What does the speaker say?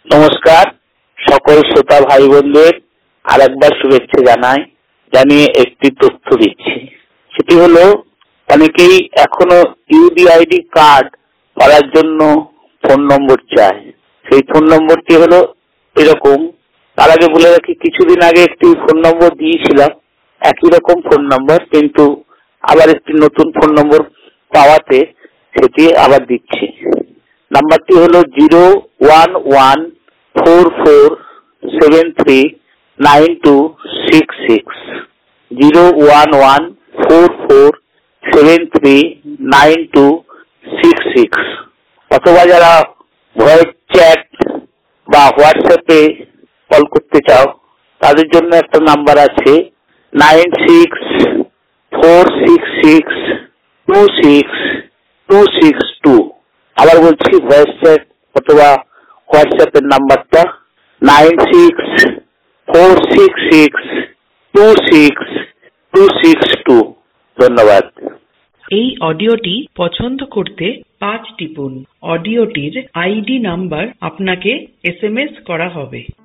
নমস্কার, সকল শ্রোতা ভাই বোনদের আরেকবার শুভেচ্ছা জানিয়ে একটি তথ্য দিচ্ছি। সেটি হলো, অনেকেই এখনো ইউডিআইডি কার্ড করার জন্য ফোন নম্বর চায়। সেই ফোন নম্বরটি হলো এরকম। তার আগে বলে রাখি, কিছুদিন আগে একটি ফোন নম্বর দিয়েছিলাম, একই রকম ফোন নম্বর, কিন্তু আবার একটি নতুন ফোন নম্বর পাওয়াতে সেটি আবার দিচ্ছি। নাম্বারটি হলো 01144739266, 01144739266। অথবা যারা ভয়েস চ্যাট বা হোয়াটসঅ্যাপে কল করতে চাও, তাদের জন্য একটা নাম্বার আছে 9646626262। আবার বলছি, ভয়েস চ্যাট অথবা হোয়াটসঅ্যাপের নাম্বারটা 9646626262। ধন্যবাদ। এই অডিওটি পছন্দ করতে 5 টিপুন। অডিওটির আইডি নাম্বার আপনাকে SMS করা হবে।